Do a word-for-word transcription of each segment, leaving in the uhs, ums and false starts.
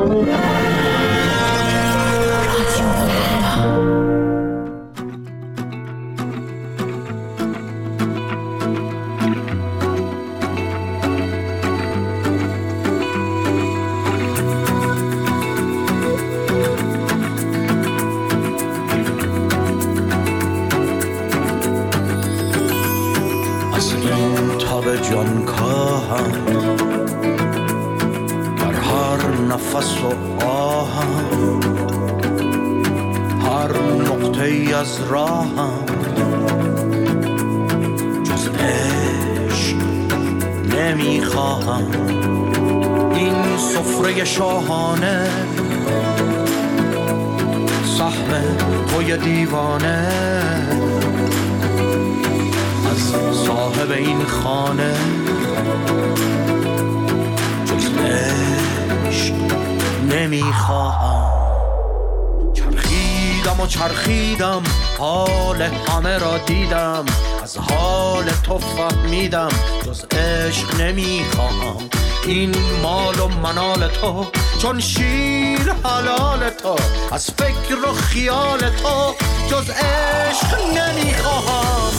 چرخیدم حال همه را دیدم، از حال تو فهمیدم جز عشق نمیخواهم. این مال و منال تو چون شیر حلال تو، از فکر و خیال تو جز عشق نمیخواهم.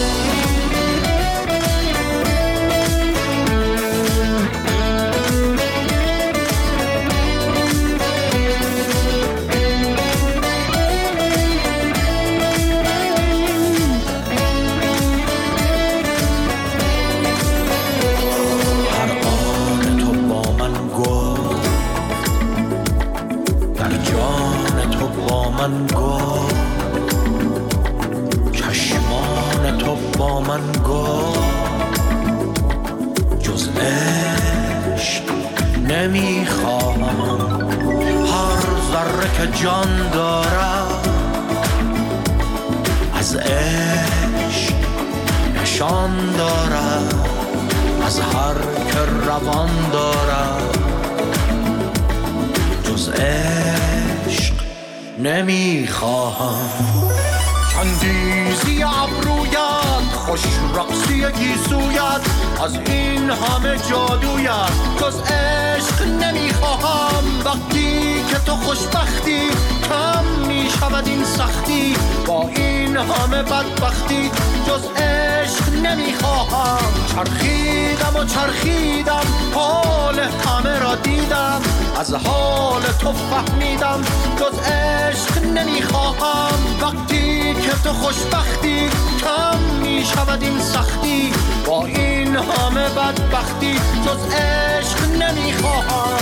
من گفت چشمان تو با من گفت جز عشق نمیخواهم. هر ذره که جان دارد از عشق نشان دارد، از هر که روان دارد جز عشق نمیخواهم. چندیزی ابرویت، خوش رقصی گیسویت، از این همه جادویت جز عشق نمیخواهم. وقتی که تو خوشبختی کم میشود این سختی، با این همه بدبختی جز عشق نمیخواهم. چرخیدم و چرخیدم حال همه را دیدم، از حال تو فهمیدم جز عشق نمیخواهم. وقتی که تو خوشبختی کم میشود این سختی، با این همه بدبختی جز عشق نمیخواهم.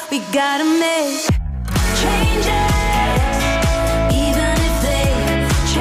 Gotta make changes, even if they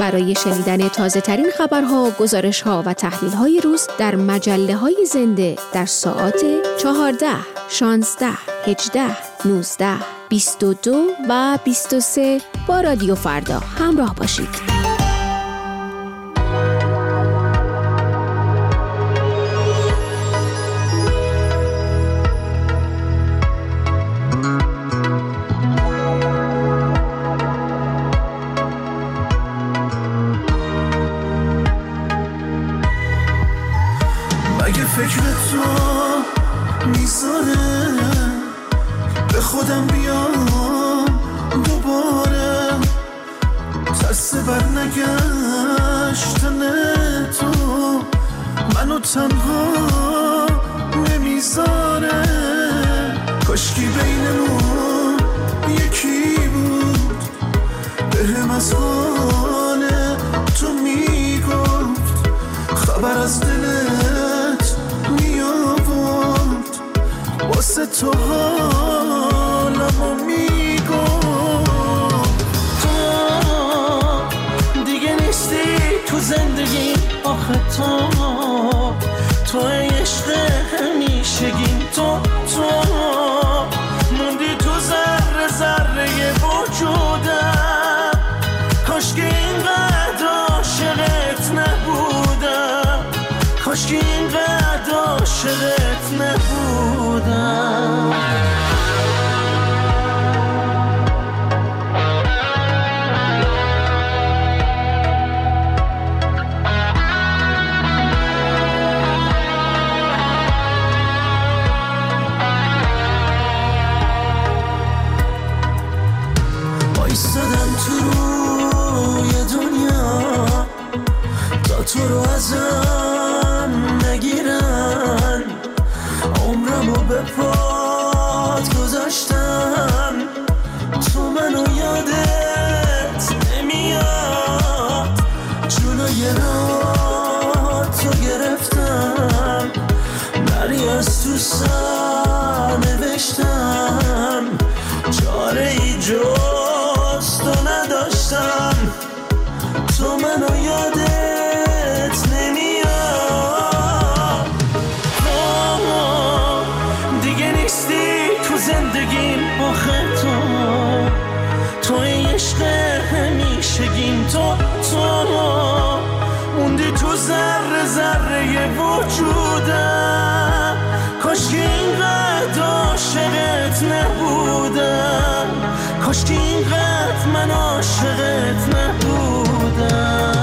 برای شنیدن تازه ترین خبرها، گزارش‌ها و تحلیل‌های روز در مجله‌های زنده در ساعات چهارده، شانزده، هجده، نوزده، بیست و دو و بیست و سه با رادیو فردا همراه باشید. فکر تو میذاره به خودم بیام دوباره، ترس بر نگشتن تو منو تنها نمیذاره. کاشکی بینمون یکی بود بهم از حال تو میگفت، خبر از دلت میآورد، واسه تو حالمو میگفت. تو دیگه نیستی تو زندگی، آخه تو تو عشق همیشگیم، تو تو موندی تو ذره ذره وجودم. کاشکی اینقدر عاشقت نبودم، کاشکی اینقدر عاشقت نبودم. ایستادم تو روی دنیا تا تو رو ازم نگیرن، عمرمو به پات گذاشتم، تو منو یادت نمیاد، جلوی راه تو گرفتم، نری از تو سر نوشتم، چاره ای جز تو نداشتم، تو منو یادت نمیاد. دیگه نیستی تو زندگیم، آخه تو تو عشق همیشگیم، تو تو موندی تو ذره ذره وجودم. کاشکی اینقدر عاشقت نبودم، کاشکی اینقدر من عاشقت نبودم.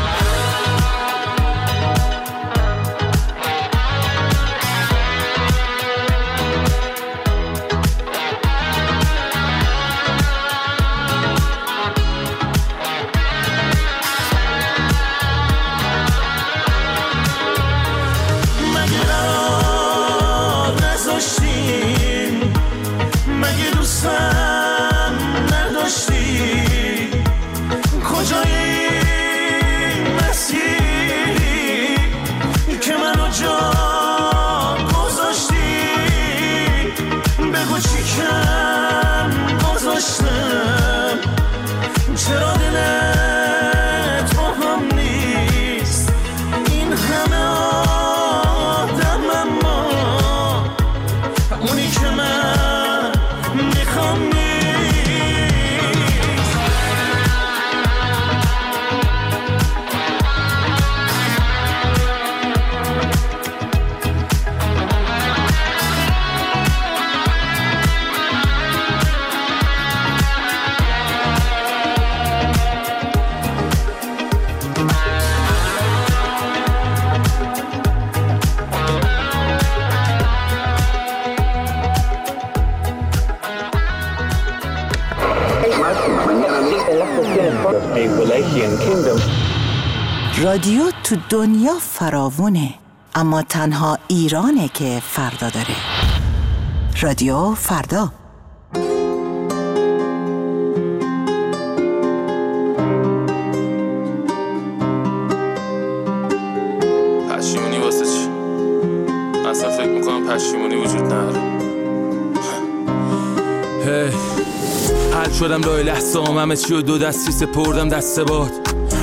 مگه دوستم نداشتی؟ کجای این مسیری که منو جا گذاشتی؟ بگو چی کم گذاشتم، چرا دلت با هم نیست؟ این همه آدم اما اونی که من میخوام نیست. رادیو تو دنیا فراوونه، اما تنها ایرانه که فردا داره. رادیو فردا. پشیمونی واسه چی؟ اصلا فکر میکنم پشیمونی وجود نداره. هی حل شدم لای لحظه همه چی و دو دستی سپردم دست باد.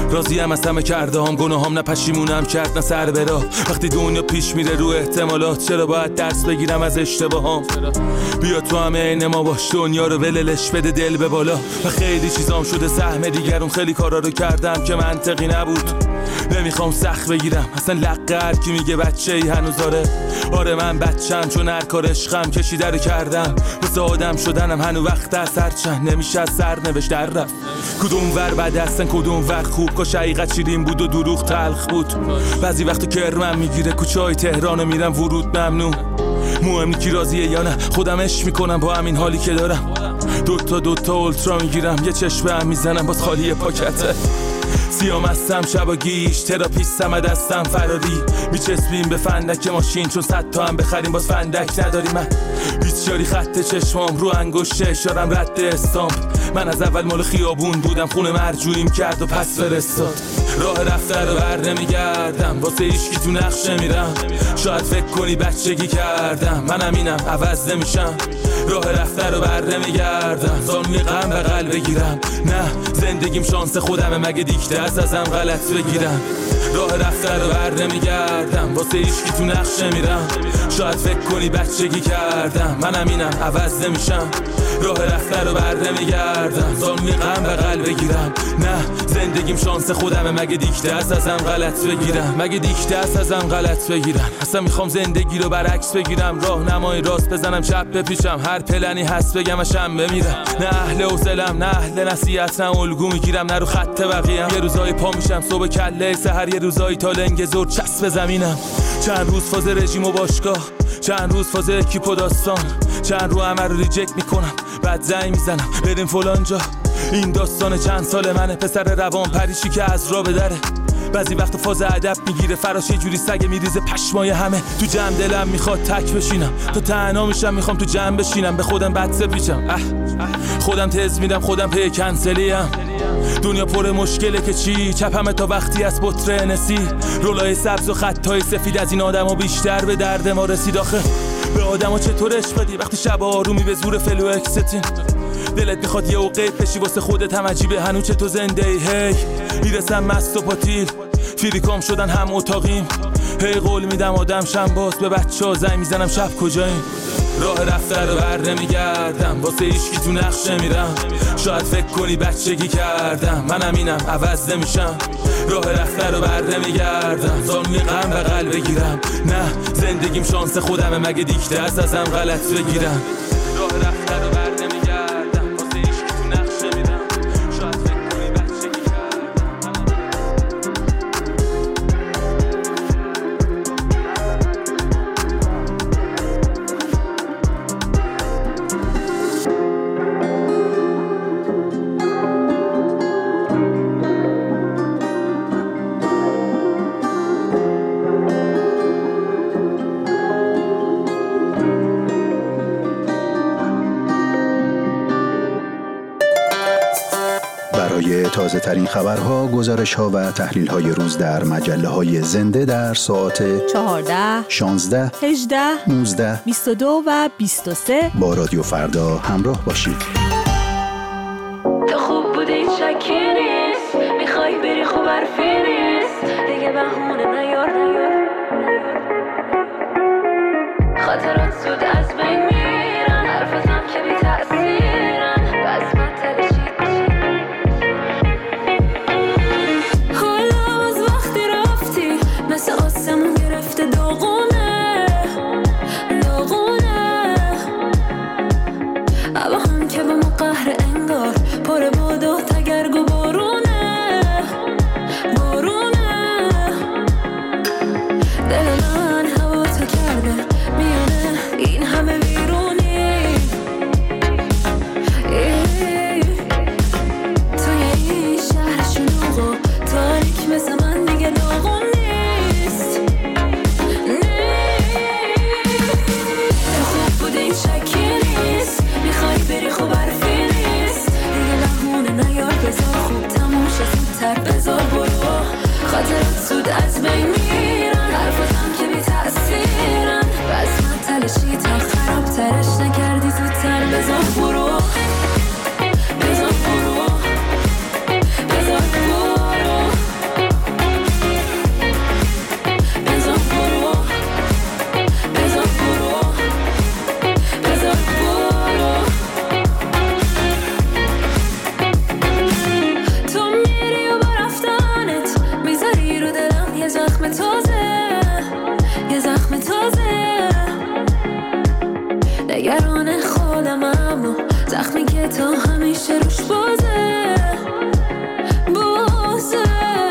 راضیم از همه کرده هم، گناهام نه پشیمونم کرد نه سر برا. وقتی دنیا پیش میره رو احتمالات، چرا باید درس بگیرم از اشتباهام؟ بیا تو همه عین ما باش، دنیا رو وللش بده دل به بالا. و خیلی چیزام شده سهم دیگرون، خیلی کارا رو کردم که منطقی نبود. نمیخوام سخت بگیرم اصلا لقه هر کی میگه بچه ای هنوز داره. آره من بچم چون هر کار عشقم کشیده رو کردم. واسه آدم شدنم هنو وقت از هر چند نمیشه از سر نوشت در رفت. کدوم ور بد هستن کدوم ور خوب، کاش حقیقت شیرین بود و دروغ تلخ بود. بعضی وقتا کرمم میگیره کوچه های تهرانو میرم ورود ممنوع. مهم کی راضیه یا نه، خودم عشق میکنم با همین حالی که دارم. دوتا دوتا اولترا میگیرم یه چشمه هم میزنم باز خالی پاکته. سیام هستم شب و گیش، تراپیستم از دستم فراری. میچسبیم به فندک ماشین چون صد تا هم بخریم باز فندک نداری. من بیچاری خط چشمام رو انگشت اشارم رد استامپ. من از اول مال خیابون بودم، خونه مرجوعیم کرد و پس فرستاد. راه رفته رو بر نمیگردم، واسه ایشکی تو نقشه میرم. شاید فکر کنی بچگی کردم، منم اینم عوض نمیشم. راه رفته رو بر نمیگردم، زانوی غم بغل بگیرم. نه زندگیم شانس خودمه، مگه دیکته است ازم غلط بگیرم. راه رفته رو بر نمیگردم، واسه ایشکی تو نقشه میرم. شاید فکر کنی بچگی کردم، منم اینم عوض نمیشم. راه رفته رو بر نمیگردم، زانوی غم بغل بگیرم. نه زندگیم شانس خودمه، مگه دیکته است ازم غلط بگیرم. مگه دیکته است ازم غلط بگیرم. اصلا میخوام زندگی رو برعکس بگیرم، راهنمای راست بزنم چپ بپیچم. هر پلنی هست بگم شم بمیرم. نه اهل حوصله‌ام نه اهل نصیحت، نه الگو میگیرم نه رو خط بقیه‌ام. یه روزای پا میشم صبح کله سحر، یه روزای تا لنگ زور چسب زمینم. چند روز فاز رژیم و باشگاه، چند روز فاز اکیپ و داستان. چند رو همه رو ریجکت میکنم بعد زنگ میزنم بریم فلان جا. این داستان چند سال منه، پسر روان پریشی که از راه بدره. بعضی وقت فاز ادب میگیره فراش، یه جوری سگ میریزه پشمای همه. تو جمع دلم میخواد تک بشینم، تا تنها میشم میخوام تو جمع بشینم. به خودم بد پیچم، اه خودم تز میدم خودم پی کنسلیم. دنیا پر مشکله که چی، چپمه تا وقتی از بطره نسی. رولای سبز و خطای سفید از این آدما بیشتر به درد ما رسید. آخه به آدما چطور عشق بدی وقتی شب آرومی به زور فلو اکستین. دلت میخواد یه اوقات بشی واسه خودت هم عجیبه هنوز چه تو زنده ای. هی میرسم مست و پاتیل، فریکام شدن هم اتاقیم. هی قول میدم آدم شم باز به بچه ها زنگ میزنم شب کجاییم. راه رفته رو بر نمیگردم، واسه ایشکی تو نقشه میرم. شاید فکر کنی بچگی کردم، منم اینم عوض نمیشم. راه رفته رو بر نمیگردم، زانوی غم بغل بگیرم. نه زندگیم شانس خودمه، مگه دیکته است ازم غلط بگیرم. راه رفته رو بر نمیگردم، واسه ایشکی تو نقشه میرم. شاید فکر کنی بچگی تازه ترین خبرها، گزارش ها و تحلیل های روز در مجله های زنده در ساعت چهارده، شانزده، هجده، نوزده، بیست و دو و بیست و سه با رادیو فردا همراه باشید. تو خوب بودی این شکی نیست، میخوای بری خوب حرفی نیست، دیگه بهونه نیار نیار. خاطرات زود از بین میرن، حرفتم که بی تأثیرن، بس من تلشید مثل آسمون گرفته داغونه داغونه. هوا هم که به ما قهر انگار، پر باد و تگرگ و بارونه بارونه. دل من هوا تو کرده میانه این همه ویرونی. توی این شهر شلوغ و تاریک مثل من دیگه داغونه. بری خوب حرفی نیست، دیگه بهونه نیار بذار خوب تمام. زخمی که تا همیشه روش بازه بازه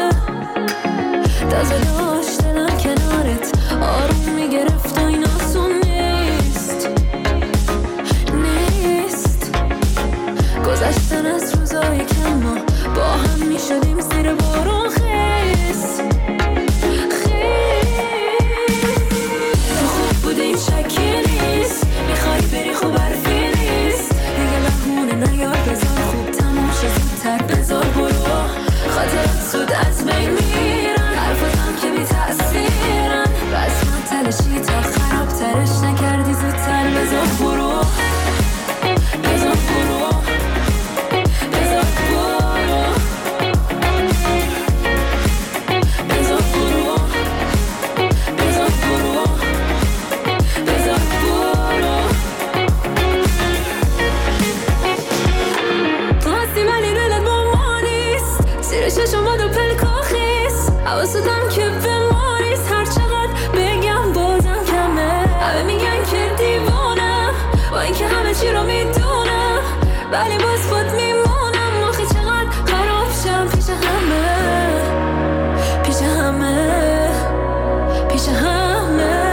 تازه داشت دلم کنارت آروم میگرفت و این آسون نیست نیست گذشتن از روزای کم ما با هم میشدیم زیر بارون خیس این شکی نیست میخوای بری خوب حرفی نیست دیگه بهونه نیار بذار خوب تموم شه زودتر بذار برو خاطرات زود از بین میرن حرفاتم که بی تأثیرن بس من تلشی تا خراب ترش نکردی زودتر بذار برو بذار برو بذار برو بذار برو بذار برو شما دو پلکا خیست حواستم که به ماریست هر چقدر بگم بازم کمه همه میگن که دیوانم با این که همه چی رو میدونم ولی باز خود میمونم آخه چقدر خراب شم پیش همه پیش همه پیش همه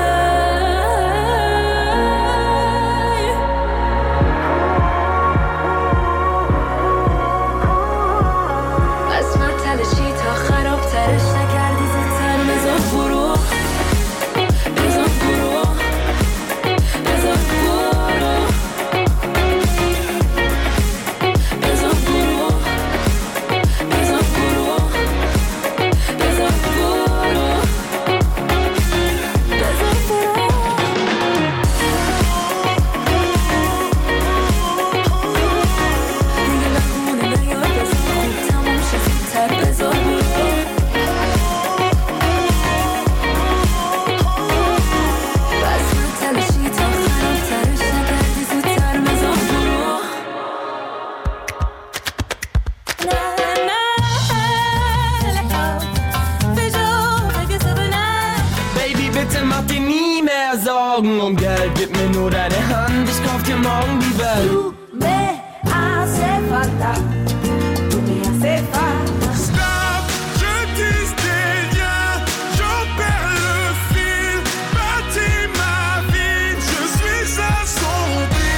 Und Geld, gib mir nur deine Hand, ich kauf dir morgen die Welt. Tu me hace falta, tu me hace falta. Stop, je dis des liens, j'en perds le fil. Bâtis ma vie, je suis assombri.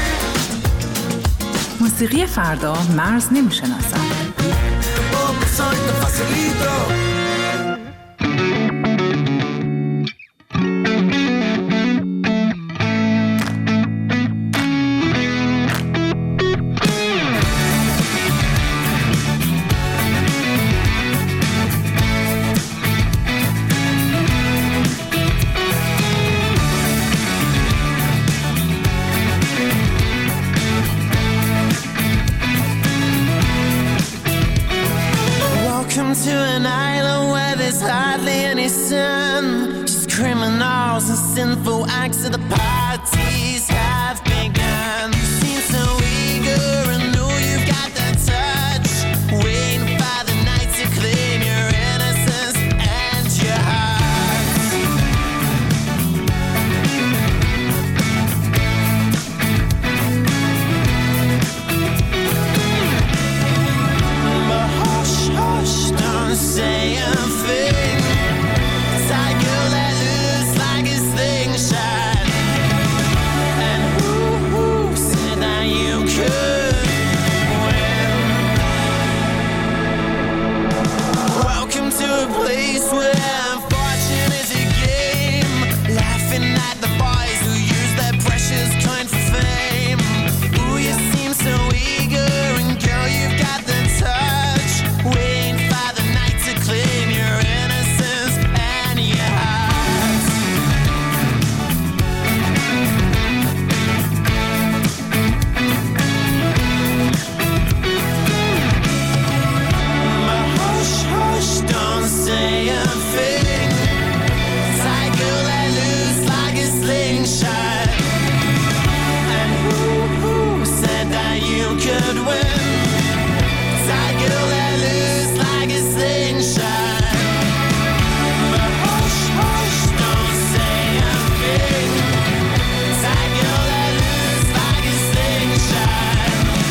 موسیقی فردا مرز نمیشناسد. Oh, soy te facilito. To an island where there's hardly any sun. Just criminals and sinful acts of the parties have begun. You seem so eager and know you've got the touch, waiting for the night to claim your innocence and your heart. But hush, hush, don't say a thing. It's like you let loose like a slingshot. And who, who said that you could win? Welcome to a place where fortune is a game. Laughing at the boys who use their precious coin for fame. Ooh, you seem so eager, and girl, you've got the touch. Waiting for the night to claim your innocence and your heart. But hush, hush, don't say a thing. It's like you let loose like a slingshot. And who, who said that you could win? It's like you let loose like a slingshot. But hush, hush, don't say a thing. It's like you let loose like a slingshot.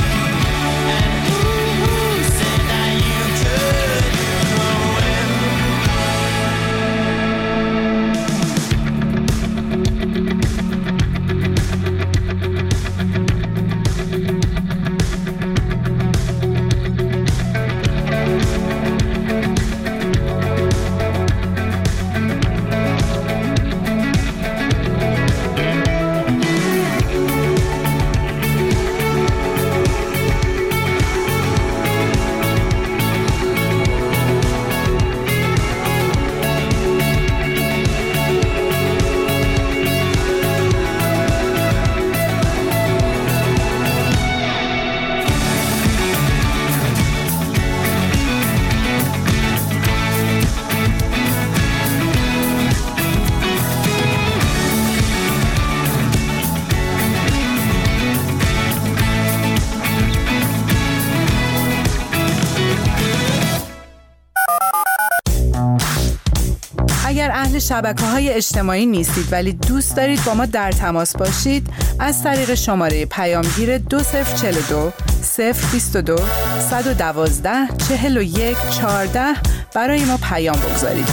اهل شبکه‌های اجتماعی نیستید ولی دوست دارید با ما در تماس باشید، از طریق شماره پیامگیر دو صفر چهل و دو صفر بیست و دو صد و دوازده چهل و یک چهارده برای ما پیام بگذارید.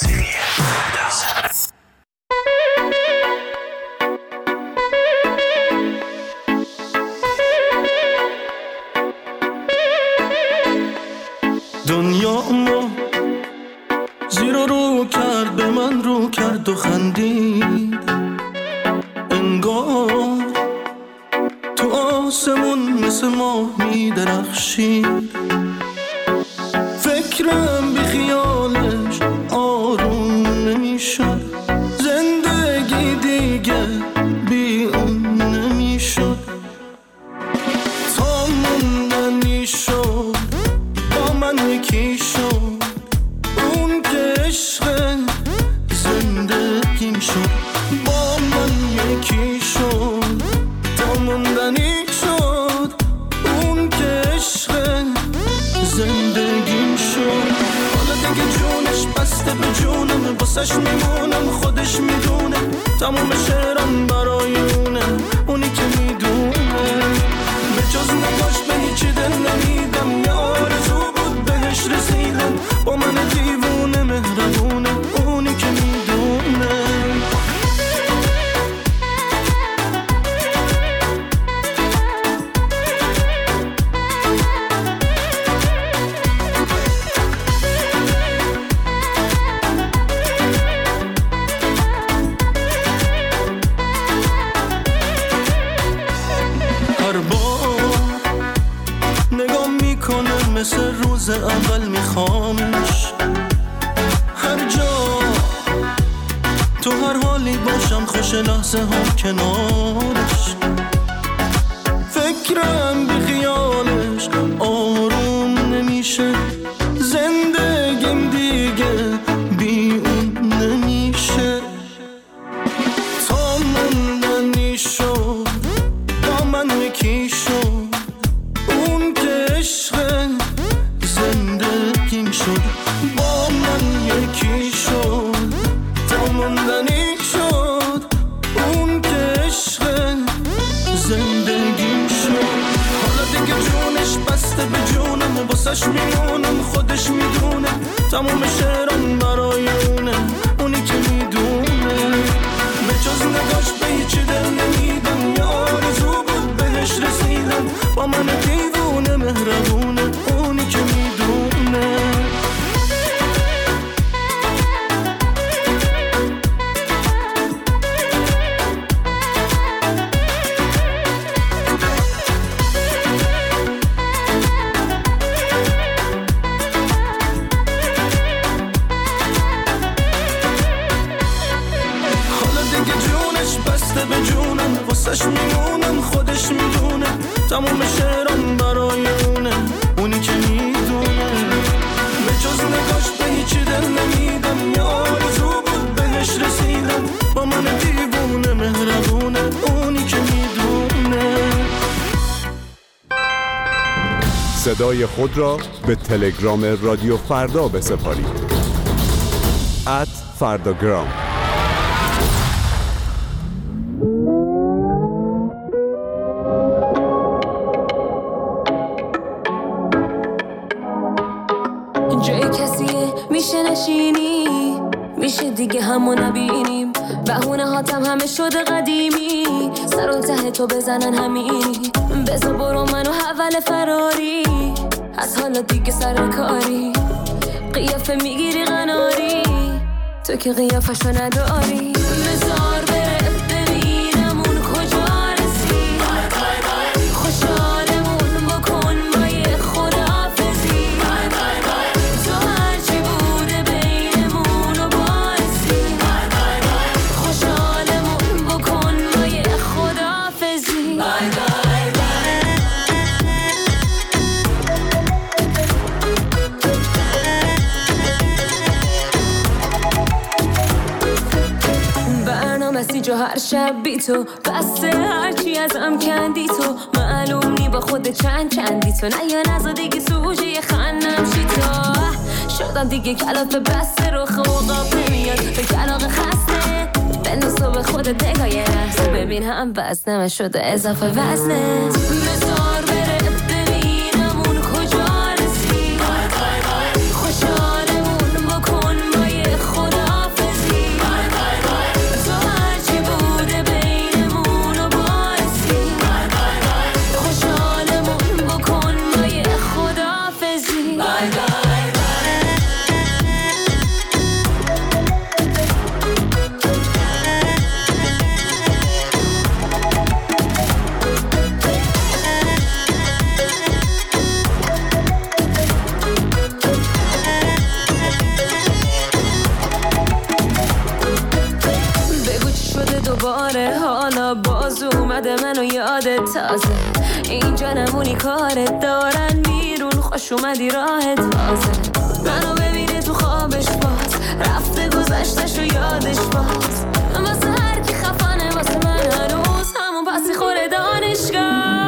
دنیا ما زیر و رو کرد، به من رو کرد و خندید، انگار تو آسمون مثل ماه می درخشید. فکرم بی خیالش آروم نمیشد، زندگی دیگه بی اون نمیشد. تا موندنی شد با من یکی شد، اون که عشق زندگیم شد. با من یکی شد تا موندنی شد، اون که عشق زندگیم شد. حالا دیگه جونش بسته به جونم، باسش میمونم خودش میدونه، تموم شعرم برای اونه، اونی که میدونه. به جز نگاش به هیچی دل نمیدم، یه آرزو بود بهش رسیدم. با من دیوونه مهربونه، اونی که میدونه. مثل روز اول میخوامش، هر جا تو هر حالی باشم، خوش لحظه ها کنارش. فکرم بی خیالش آروم نمیشه، زندگیم دیگه بی اون نمیشه. تا موندنی شد با من یکی شد، اون که عشق زندگیم شد. با من یکی شد تا موندنی شد، اون که عشق زندگیم شد. حالا دیگه جونش بسته به جونم و باسش میمونم خودش میدونه، تموم شعرم برای اونه، اونی که میدونه. به جز نگاش به هیچی دل نمیدم، یه آرزو بود بهش رسیدم. با من دیوونه مهربونه، اونی که میدونه. حالا دیگه جونش بسته به جونم، واسش میمونم خودش میدونه، تموم شعرم برای اونه، اونی که میدونه. به جز نگاش به هیچی دل نمیدم، یه آرزو بود بهش رسیدم. با من دیوونه مهربونه، اونی که میدونه. صدای خود را به تلگرام رادیو فردا بسپارید. ات فرداگرام. جای کسیه میشه نشینی، میشه دیگه همو نبینیم. بهونه هاتم همه شده قدیمی، سر و ته تو بزنن همینی. بزا برو منو حول فراری، از حالا دیگه سر کاری. قیافه میگیری قناری، تو که قیافشو نداری. بزار بره ببینم اون کجا رسی، خوشحالمون بکن با یه خداحافظی. تو هرچی بوده بینمون و باعثی، خوشحالمون بکن با یه خداحافظی. جو هر شب بی تو بسته، هرچی ازم کندی تو. معلوم نی با خود چند چندی تو، نه یا نزا دیگه سوژه خندم شی تو. شدم دیگه کلاف بسته رو خوقاب نمیاد به کلاق خسته بندازو به خودت نگاه یه لحظه ببین هم وزنمه شده اضافه وزنه بذار بره ببینم اون کجا رسی خوشحالمون بکن با یه خداحافظی تو هرچی بوده بینمون و باعثی خوشحالمون بکن با یه خداحافظی دوباره حالا باز اومده منو یادت تازه اینجا نمونی کارت دارن بیرون خوش اومدی راحت تازه منو ببینه تو خوابش باز رفته گذشتش و یادش باز واسه هر کی خفنه واسه من هنوز همون پسی خوره دانشگاه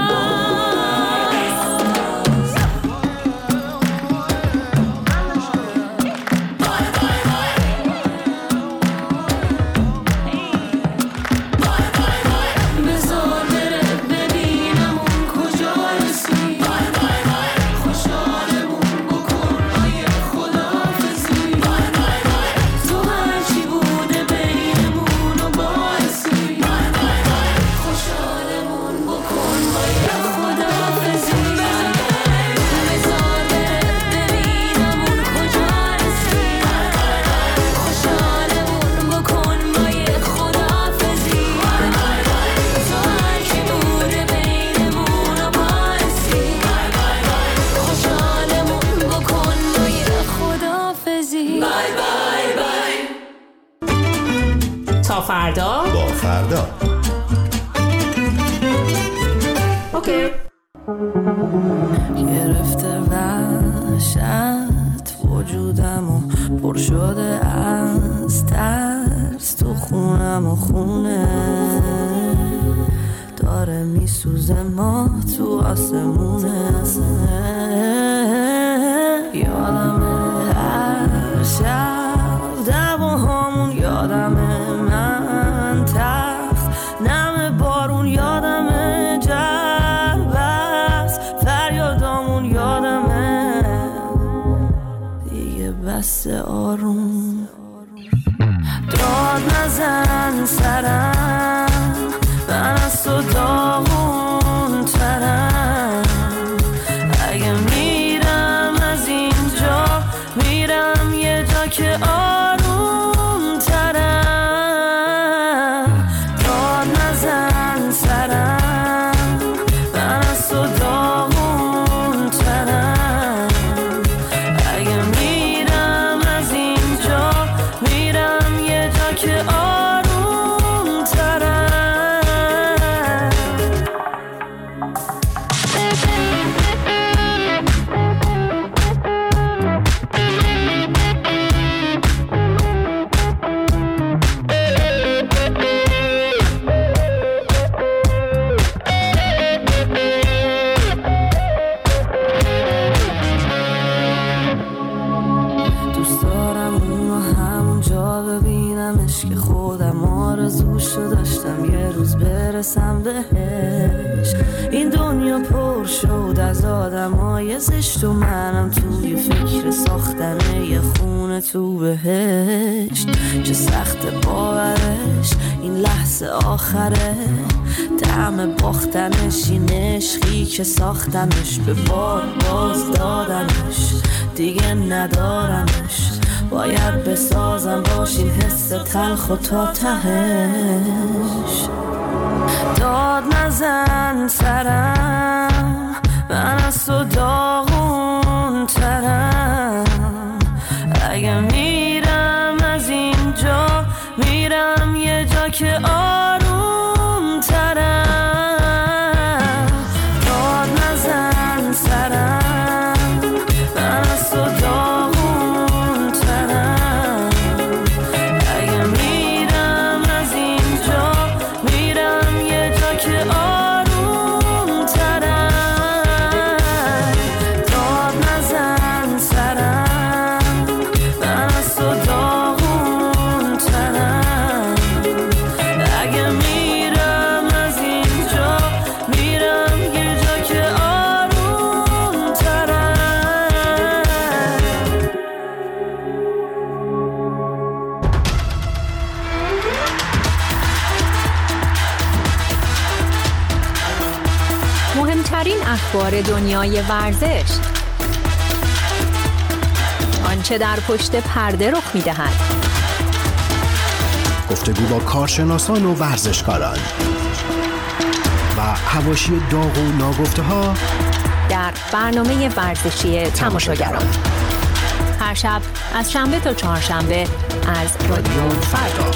فردا با فردا اوکی گرفته وحشت وجودم و پر شده از ترس تو خونم و خونه داره میسوزه ما تو آسمونه یادمه هر شب دواهامون یادمه من تخت نم بارون یادمه جربست فریادامون یادمه دیگه بس آروم داد نزن سرم من از تو داغون ترم اگه میرم از اینجا میرم یه جا که آروم ترم داد نزن سرم من از تو داغون ترم اگه میرم از اینجا میرم یه جا که آروم ترم دوست دارم اونو همونجا ببینمش که خودم آرزوشو داشتم یه روز برسم بهش این دنیا پر شد از آدمای زشت و منم توی فکر ساختن یه خونه تو بهشت چه سخت باورش این لحظه آخره طعم باختنش این عشقی که ساختمش به بار باز دادمش دیگه ندارمش باید بسازم باش این حس تلخ و تا تهش داد نزن سرم من از تو داغون ترم اگه میرم از اینجا میرم یه جا که آروم ترم داد نزن سرم من از تو داغون ترم اگه میرم از اینجا میرم یه جا که آروم ترم به دنیای ورزش. آنچه در پشت پرده رخ می‌دهد. گفتگو با کارشناسان و ورزشکاران و حواشی داغ و ناگفته‌ها در برنامه ورزشی تماشاگران. هر شب از شنبه تا چهارشنبه از رادیو فردا.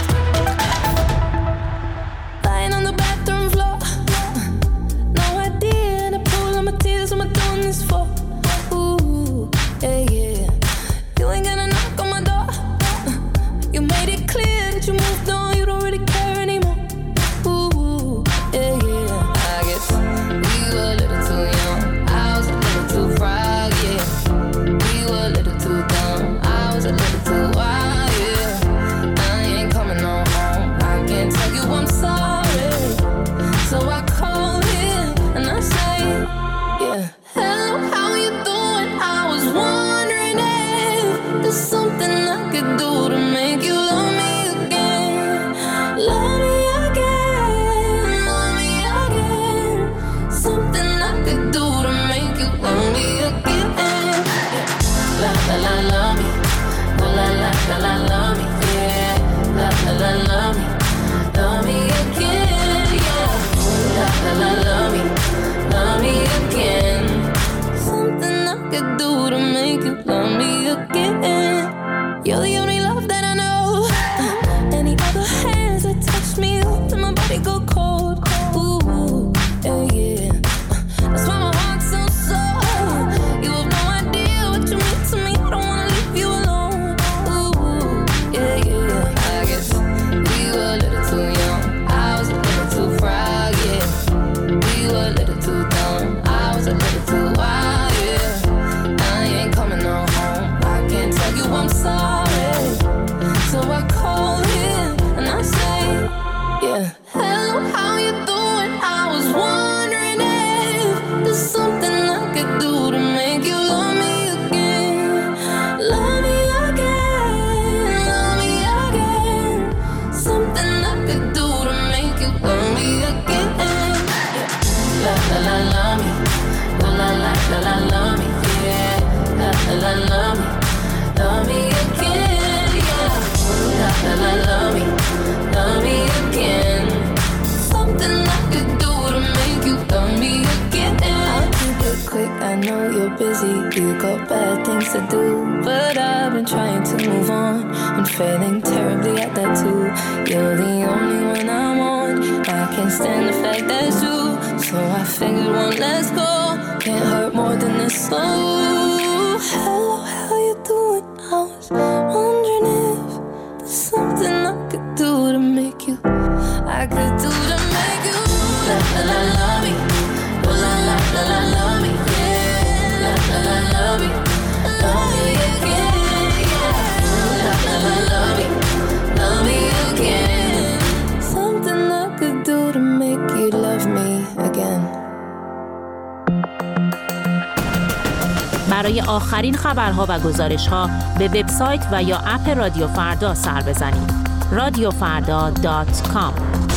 برای آخرین خبرها و گزارش‌ها به وبسایت و یا اپ رادیو فردا سر بزنید. رادیو فردا دات کام.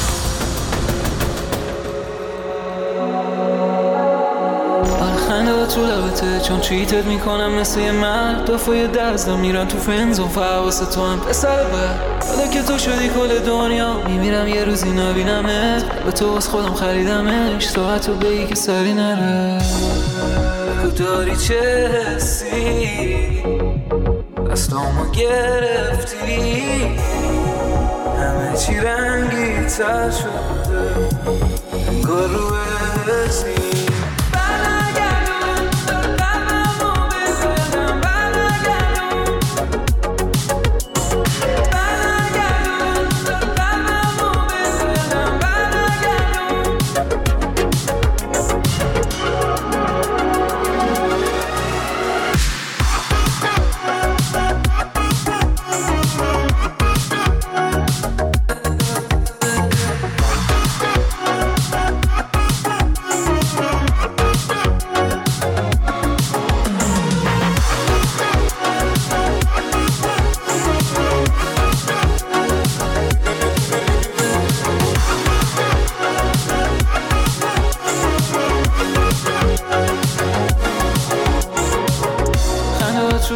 خنده تو لبته چون چیتت میکنم مثل یه مرد دفعه دزدم میرن تو فنزون فواس تو هم پسر بر حالا که تو شدی کل دنیا میمیرم یه روزی نبینمت به تو از خودم خریدمش ساعت رو بگی که سری نره بگو داری چه حسی دستامو گرفتی همه چی رنگی تر شده انگار رو حسی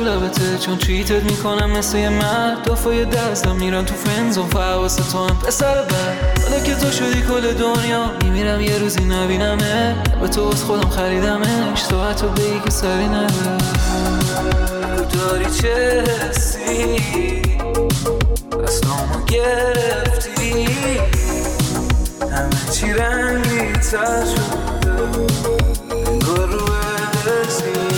لبته، چون چیتت میکنم مثل یه مرد. دافای دستم میرم تو فنزون فواسه تو هم پسر بر. حالا که تو شدی کل دنیا میمیرم یه روزی نبینمه. به تو از خودم خریدمش، تو حتی بگی که سری نره. داری چه حسی دستامو گرفتی، همه چی رنگی تر شده انگار رو ارسی.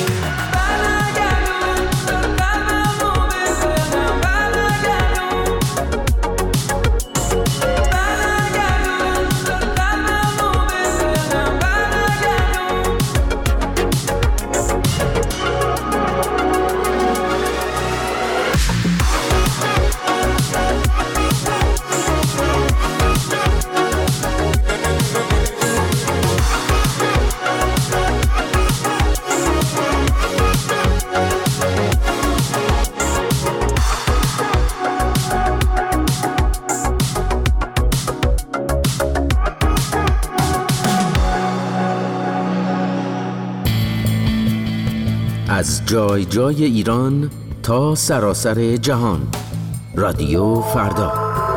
از جای جای ایران تا سراسر جهان، رادیو فردا.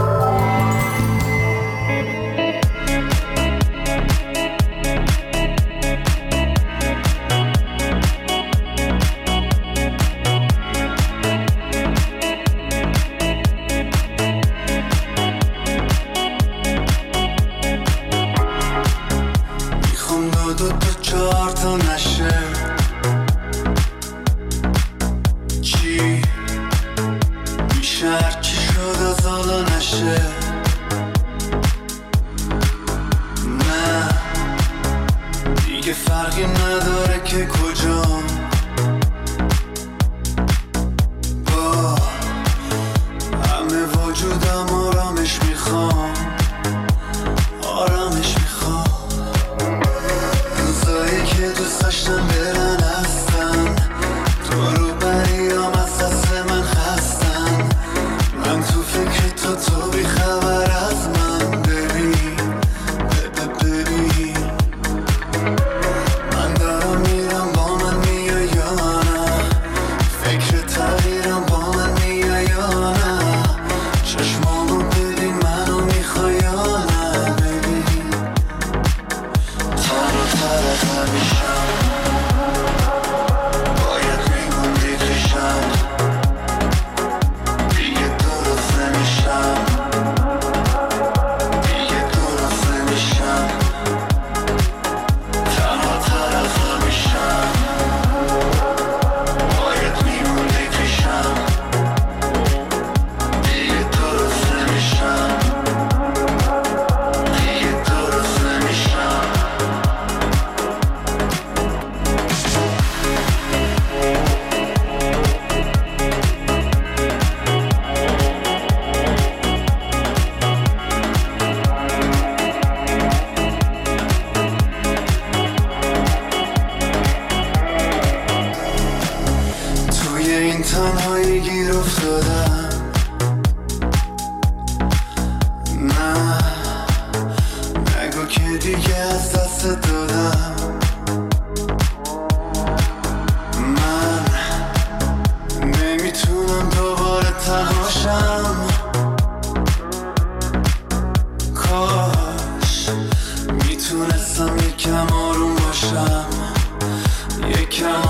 میخوام دو دو دو چهار تا نشه، چی میشه هرچی شد از حالا نشه. نه دیگه فرقی نداره که کجام، با همه وجودم آرامش میخوام، آرامش میخوام. روزایی که دوست داشتم برن هستن، تو رو بریام از دست من خستن. من تو فکر تو، تو بی خبر از من. ببین ببین من دارم میرم، با من میای یا نه؟ فکر تغییرم، با من میای یا نه؟ چشمامو ببین، منو میخوای یا نه؟ ببین تر و تر از همیشم، باید میموندی پیشم، دیگه درست نمیشم، دیگه درست نمیشم. تنها تر از همیشم، باید میموندی پیشم، دیگه درست نمیشم، دیگه درست نمیشم. توی این تنهایی گیر افتادم، نه نگو که دیگه از دست دادم. من نمیتونم دوباره تنهاشم، کاش میتونستم یکم آروم باشم، یکم